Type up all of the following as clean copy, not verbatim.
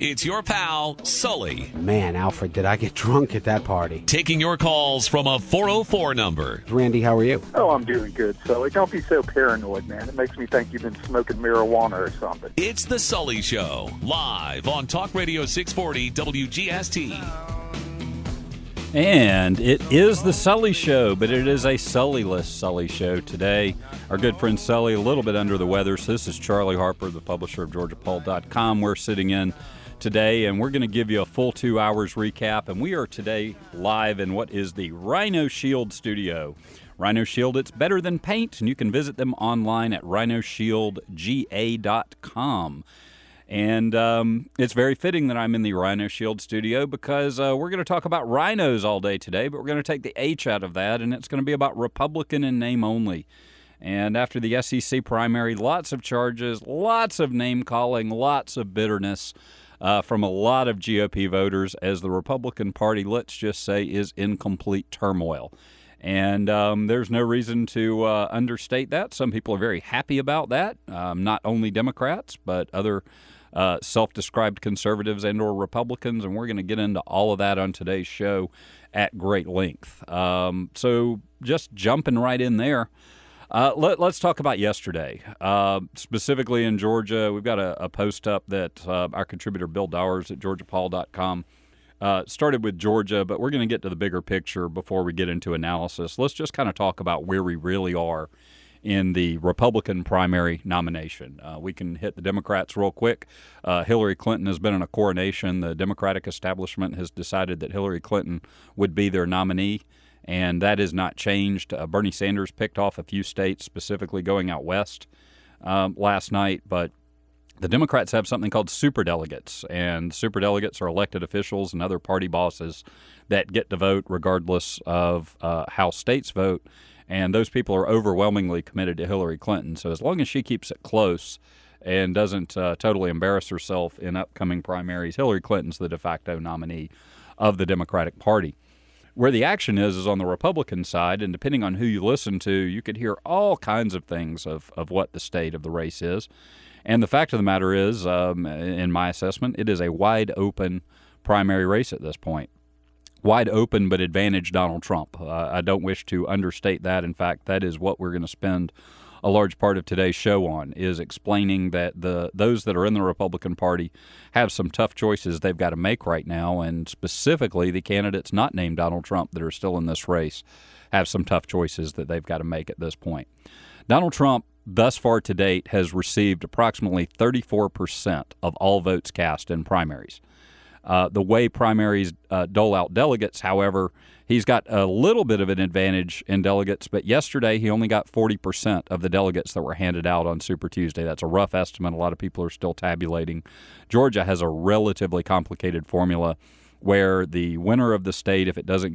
It's your pal, Sully. Man, Alfred, did I get drunk at that party. Taking your calls from a 404 number. Randy, how are you? Oh, I'm doing good, Sully. Don't be so paranoid, man. It makes me think you've been smoking marijuana or something. It's The Sully Show, live on Talk Radio 640 WGST. And it is The Sully Show, but it is a Sullyless Sully Show today. Our good friend Sully, a little bit under the weather, so this is Charlie Harper, the publisher of GeorgiaPoll.com. We're sitting in today, and we're going to give you a full 2 hours recap, and we are today live in what is the Rhino Shield studio. Rhino Shield, it's better than paint, and you can visit them online at rhinoshieldga.com. And it's very fitting that I'm in the Rhino Shield studio because we're going to talk about rhinos all day today, but we're going to take the H out of that, and it's going to be about Republican in name only. And after the SEC primary, lots of charges, lots of name-calling, lots of bitterness from a lot of GOP voters as the Republican Party, let's just say, is in complete turmoil. And there's no reason to understate that. Some people are very happy about that, not only Democrats, but other self-described conservatives and or Republicans, and we're going to get into all of that on today's show at great length. So just jumping right in there, let's talk about yesterday. Specifically in Georgia, we've got a post up that our contributor Bill Dowers at GeorgiaPoll.com started with Georgia, but we're going to get to the bigger picture before we get into analysis. Let's just kind of talk about where we really are in the Republican primary nomination. We can hit the Democrats real quick. Hillary Clinton has been in a coronation. The Democratic establishment has decided that Hillary Clinton would be their nominee, and that has not changed. Bernie Sanders picked off a few states, specifically going out west last night, but the Democrats have something called superdelegates, and superdelegates are elected officials and other party bosses that get to vote regardless of how states vote, and those people are overwhelmingly committed to Hillary Clinton. So as long as she keeps it close and doesn't totally embarrass herself in upcoming primaries, Hillary Clinton's the de facto nominee of the Democratic Party. Where the action is on the Republican side, and depending on who you listen to, you could hear all kinds of things of what the state of the race is. And the fact of the matter is, in my assessment, it is a wide-open primary race at this point. Wide open, but advantage Donald Trump. I don't wish to understate that. In fact, that is what we're going to spend a large part of today's show on, is explaining that those that are in the Republican Party have some tough choices they've got to make right now, and specifically the candidates not named Donald Trump that are still in this race have some tough choices that they've got to make at this point. Donald Trump, thus far to date, has received approximately 34% of all votes cast in primaries. The way primaries dole out delegates, however, he's got a little bit of an advantage in delegates, but yesterday he only got 40% of the delegates that were handed out on Super Tuesday. That's a rough estimate. A lot of people are still tabulating. Georgia has a relatively complicated formula where the winner of the state,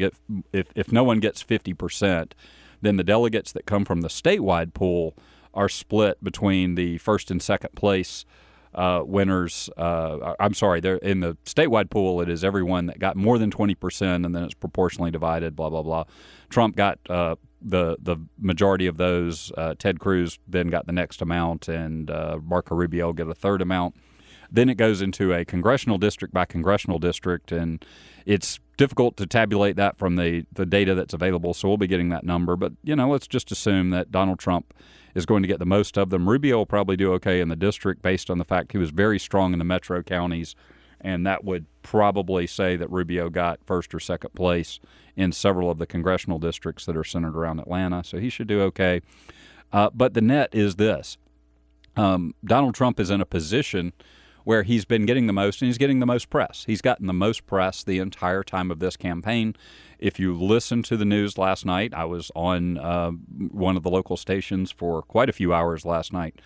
if no one gets 50%, then the delegates that come from the statewide pool are split between the first and second place winners. They're in the statewide pool. It is everyone that got more than 20%, and then it's proportionally divided, blah, blah, blah. Trump got the majority of those. Ted Cruz then got the next amount, and Marco Rubio got a third amount. Then it goes into a congressional district by congressional district, and it's difficult to tabulate that from the data that's available, so we'll be getting that number. But, let's just assume that Donald Trump is going to get the most of them. Rubio will probably do okay in the district based on the fact he was very strong in the metro counties, and that would probably say that Rubio got first or second place in several of the congressional districts that are centered around Atlanta, so he should do okay. But the net is this. Donald Trump is in a position where he's been getting the most, and he's getting the most press. He's gotten the most press the entire time of this campaign. If you listen to the news last night, I was on one of the local stations for quite a few hours last night.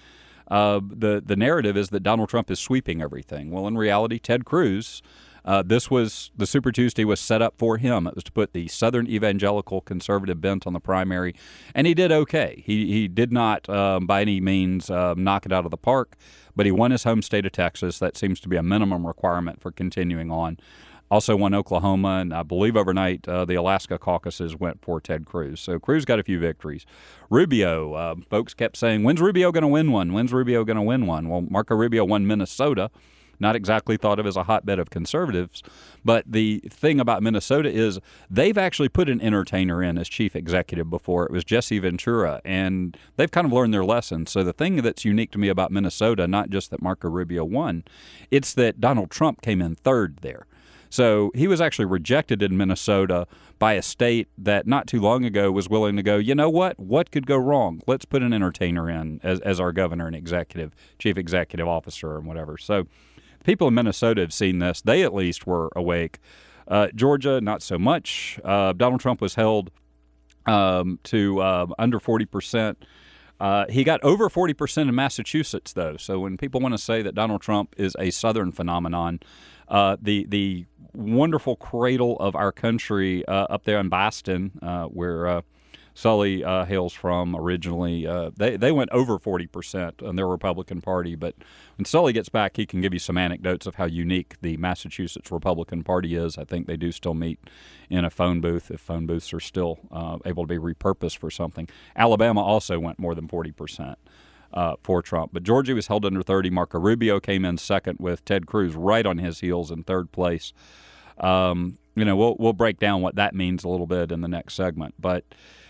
The narrative is that Donald Trump is sweeping everything. Well, in reality, Ted Cruz, the Super Tuesday was set up for him. It was to put the Southern evangelical conservative bent on the primary, and he did okay. He did not, by any means, knock it out of the park, but he won his home state of Texas. That seems to be a minimum requirement for continuing on. Also won Oklahoma, and I believe overnight the Alaska caucuses went for Ted Cruz. So Cruz got a few victories. Rubio, folks kept saying, when's Rubio going to win one? When's Rubio going to win one? Well, Marco Rubio won Minnesota, not exactly thought of as a hotbed of conservatives. But the thing about Minnesota is they've actually put an entertainer in as chief executive before. It was Jesse Ventura, and they've kind of learned their lesson. So the thing that's unique to me about Minnesota, not just that Marco Rubio won, it's that Donald Trump came in third there. So he was actually rejected in Minnesota by a state that not too long ago was willing to go, you know what? What could go wrong? Let's put an entertainer in as our governor and chief executive officer and whatever. So people in Minnesota have seen this. They at least were awake. Georgia, not so much. Donald Trump was held to under 40%. He got over 40% in Massachusetts, though. So when people want to say that Donald Trump is a Southern phenomenon, the wonderful cradle of our country up there in Boston, where Sully hails from originally, they went over 40% on their Republican Party. But when Sully gets back, he can give you some anecdotes of how unique the Massachusetts Republican Party is. I think they do still meet in a phone booth, if phone booths are still able to be repurposed for something. Alabama also went more than 40%. For Trump. But Georgia was held under 30. Marco Rubio came in second with Ted Cruz right on his heels in third place. We'll break down what that means a little bit in the next segment. But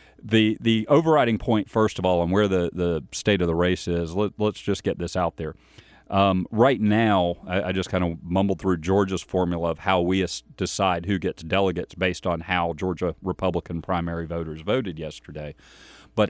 the overriding point, first of all, and where the state of the race is, let's just get this out there. Right now, I just kind of mumbled through Georgia's formula of how we decide who gets delegates based on how Georgia Republican primary voters voted yesterday. But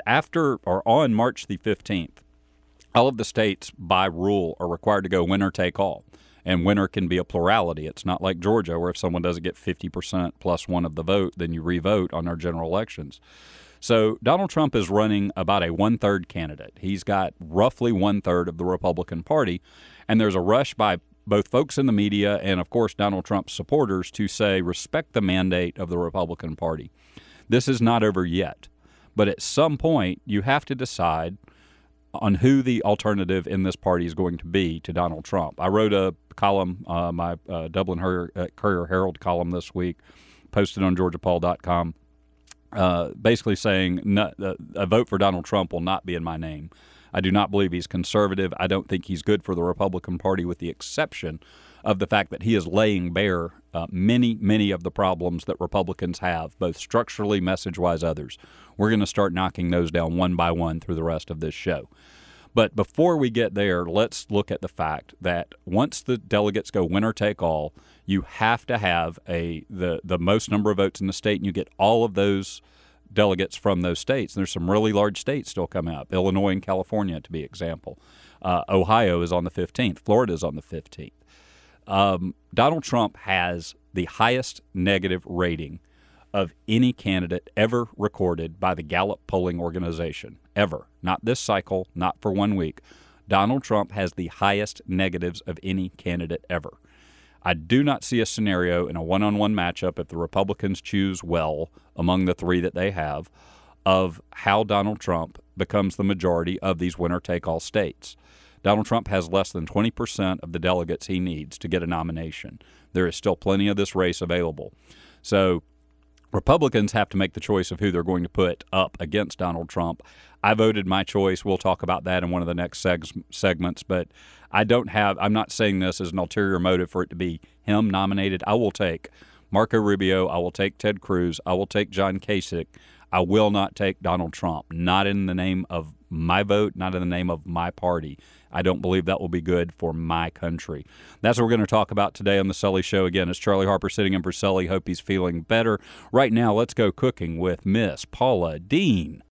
on March the 15th, all of the states, by rule, are required to go winner take all. And winner can be a plurality. It's not like Georgia, where if someone doesn't get 50% plus one of the vote, then you re-vote on our general elections. So Donald Trump is running about a one-third candidate. He's got roughly one-third of the Republican Party. And there's a rush by both folks in the media and, of course, Donald Trump's supporters to say, respect the mandate of the Republican Party. This is not over yet. But at some point, you have to decide on who the alternative in this party is going to be to Donald Trump. I wrote a column, my Dublin Courier-Herald column this week, posted on GeorgiaPaul.com, basically saying a vote for Donald Trump will not be in my name. I do not believe he's conservative. I don't think he's good for the Republican Party, with the exception of the fact that he is laying bare many of the problems that Republicans have, both structurally, message-wise, others. We're going to start knocking those down one by one through the rest of this show. But before we get there, let's look at the fact that once the delegates go winner take all, you have to have the most number of votes in the state, and you get all of those delegates from those states. And there's some really large states still coming up, Illinois and California to be example. Ohio is on the 15th. Florida is on the 15th. Donald Trump has the highest negative rating of any candidate ever recorded by the Gallup polling organization, ever. Not this cycle, not for 1 week. Donald Trump has the highest negatives of any candidate ever. I do not see a scenario in a one-on-one matchup, if the Republicans choose well among the three that they have, of how Donald Trump becomes the majority of these winner-take-all states. Donald Trump has less than 20% of the delegates he needs to get a nomination. There is still plenty of this race available. So Republicans have to make the choice of who they're going to put up against Donald Trump. I voted my choice. We'll talk about that in one of the next segments, but I'm not saying this as an ulterior motive for it to be him nominated. I will take Marco Rubio. I will take Ted Cruz. I will take John Kasich. I will not take Donald Trump, not in the name of my vote, not in the name of my party. I don't believe that will be good for my country. That's what we're going to talk about today on The Sully Show. Again, it's Charlie Harper sitting in for Sully. Hope he's feeling better. Right now, let's go cooking with Miss Paula Deen.